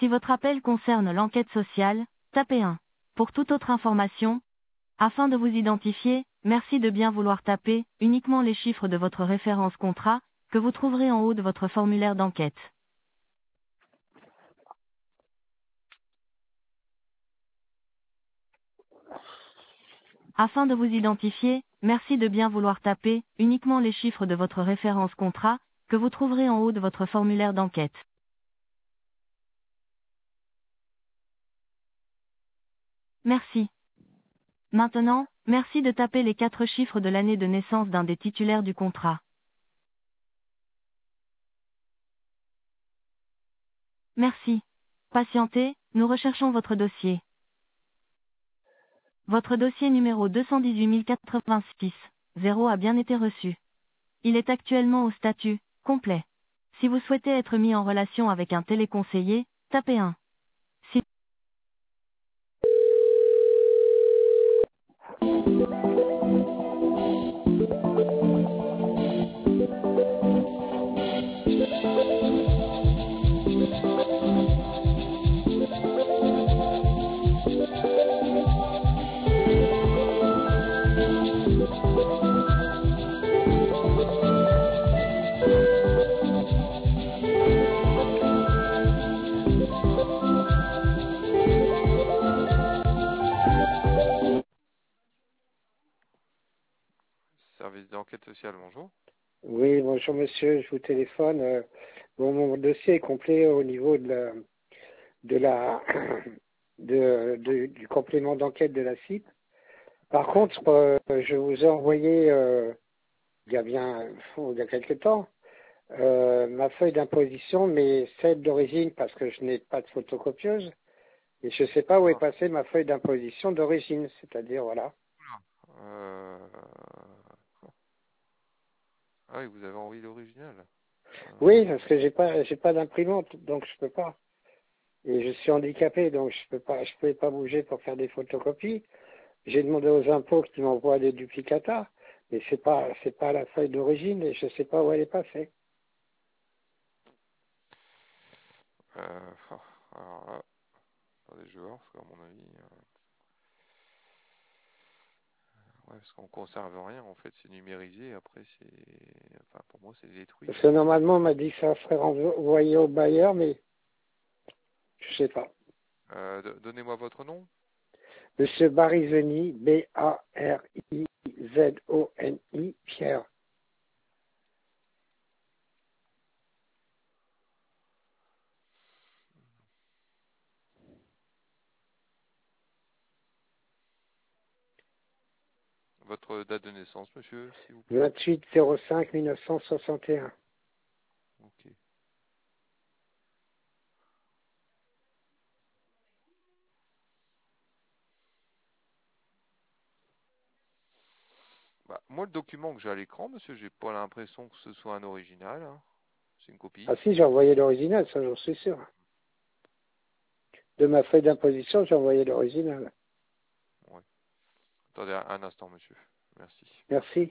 Si votre appel concerne l'enquête sociale, tapez 1. Pour toute autre information, afin de vous identifier, merci de bien vouloir taper uniquement les chiffres de votre référence contrat, que vous trouverez en haut de votre formulaire d'enquête. Afin de vous identifier, merci de bien vouloir taper uniquement les chiffres de votre référence contrat, que vous trouverez en haut de votre formulaire d'enquête. Merci. Maintenant, merci de taper les 4 chiffres de l'année de naissance d'un des titulaires du contrat. Merci. Patientez, nous recherchons votre dossier. Votre dossier numéro 218 086 a bien été reçu. Il est actuellement au statut complet. Si vous souhaitez être mis en relation avec un téléconseiller, tapez 1. Si Service d'enquête sociale, bonjour. Oui, bonjour monsieur, je vous téléphone. Mon dossier est complet au niveau de la du complément d'enquête de la CIP. Par contre, je vous ai envoyé il y a quelques temps ma feuille d'imposition, mais celle d'origine parce que je n'ai pas de photocopieuse et je ne sais pas où est passée ma feuille d'imposition d'origine, c'est-à-dire voilà. Euh... Ah oui, vous avez envoyé l'original. Oui, parce que j'ai pas d'imprimante, donc je peux pas. Et je suis handicapé, donc je pouvais pas bouger pour faire des photocopies. J'ai demandé aux impôts qu'ils m'envoient des duplicata, mais c'est pas la feuille d'origine et je sais pas où elle est passée. Oh, alors là, attendez, je vais voir, parce qu'à mon avis... Ouais, parce qu'on conserve rien, en fait, c'est numérisé, après c'est... Enfin, pour moi, c'est détruit. Parce que normalement, on m'a dit que ça serait renvoyé au bailleur, mais je sais pas. Donnez-moi votre nom. Monsieur Barizoni, Barizoni, Pierre. Votre date de naissance, monsieur, s'il vous plaît. 28-05-1961. Ok. Bah, moi, le document que j'ai à l'écran, monsieur, j'ai pas l'impression que ce soit un original. Hein. C'est une copie. Ah si, j'ai envoyé l'original, ça j'en suis sûr. De ma feuille d'imposition, j'ai envoyé l'original. Ouais. Attendez un instant, monsieur. Merci. Merci.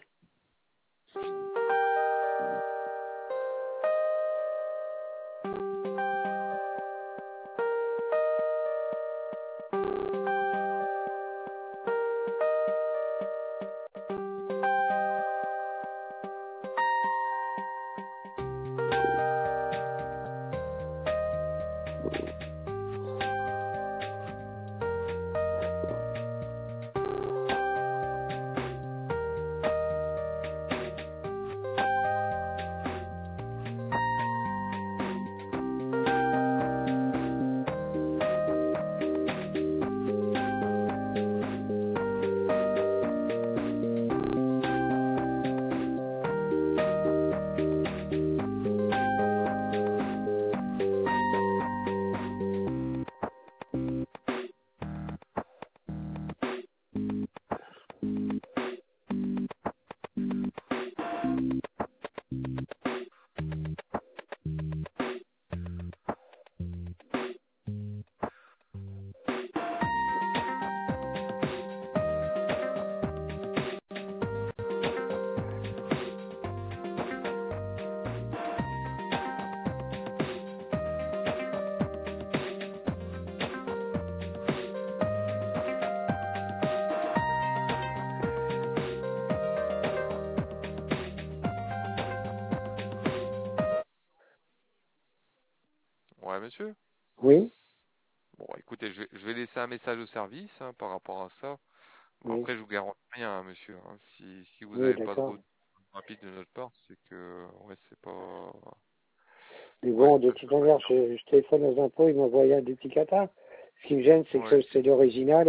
Ouais, monsieur. Oui, Bon, écoutez, je vais laisser un message au service hein, par rapport à ça. Bon, oui, après, je vous garantis rien, hein, monsieur. Hein. Si vous oui, n'avez pas de d'accord. retour rapide de notre part, c'est que ouais, c'est pas. Mais Ouais, bon, de toute manière, je téléphone aux impôts, ils m'envoient un duplicata. Ce qui me gêne, c'est ouais. que c'est l'original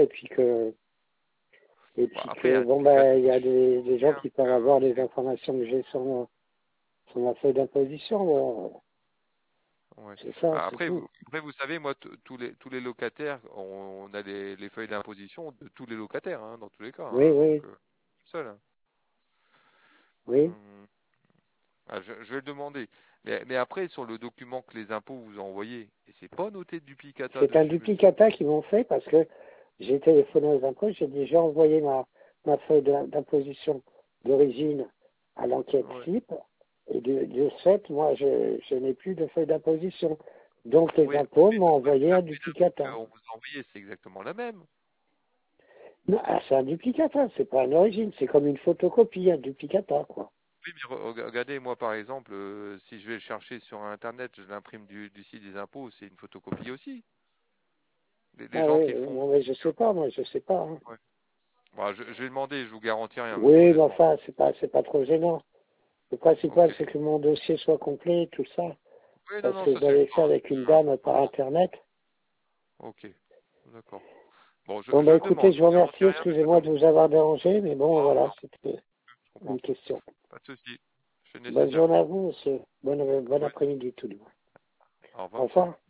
et Bon, puis après, il y que, a bon, des cas de ben, il y a des gens hein, qui peuvent avoir des informations que j'ai sur ma feuille d'imposition. Bon, ouais. c'est ça, Bah, c'est tout. après, vous savez, moi, tous les locataires, on a les feuilles d'imposition de tous les locataires, hein, dans tous les cas. Oui, Hein, donc, oui, seul. Hein. oui. Hum, je vais le demander. Mais après, sur le document que les impôts vous ont envoyé, et c'est pas noté de duplicata C'est un dessus, monsieur. duplicata qu'ils m'ont fait parce que j'ai téléphoné aux impôts, j'ai déjà envoyé ma feuille d'imposition d'origine à l'enquête Ouais. SIP, et de ce fait, moi, je n'ai plus de feuille d'imposition. Donc les Oui, impôts mais m'ont parce que envoyé la un feuille d'impôt duplicata. qu'on vous a envoyée, c'est exactement la même. Non, c'est un duplicata, c'est pas une origine, c'est comme une photocopie, un duplicata, quoi. Oui, mais regardez, moi par exemple, si je vais le chercher sur Internet, je l'imprime du site des impôts, c'est une photocopie aussi. Les Ah gens oui, qui oui, font. non, mais je sais pas, moi, je sais pas. Hein. Ouais. Bah, je vais demander, je vous garantis rien, monsieur, Oui, mais honnêtement. enfin, c'est pas trop gênant. Le Ok. principal, c'est que mon dossier soit complet, tout ça. Oui, non, Parce non, que ça c'est j'avais fait sûr. avec une dame par Internet. Ok, d'accord. Bon, Bon, je bah le écoutez, demande, je je vous vous remercie, garantis rien, mais je le excusez-moi de demande. vous avoir dérangé, mais bon, Oh, voilà, non, c'était je comprends. une question. Pas de souci. C'est Bonne nécessaire. journée à vous, monsieur. Bon Oui. après-midi tout le monde. Au revoir, Au monsieur. revoir.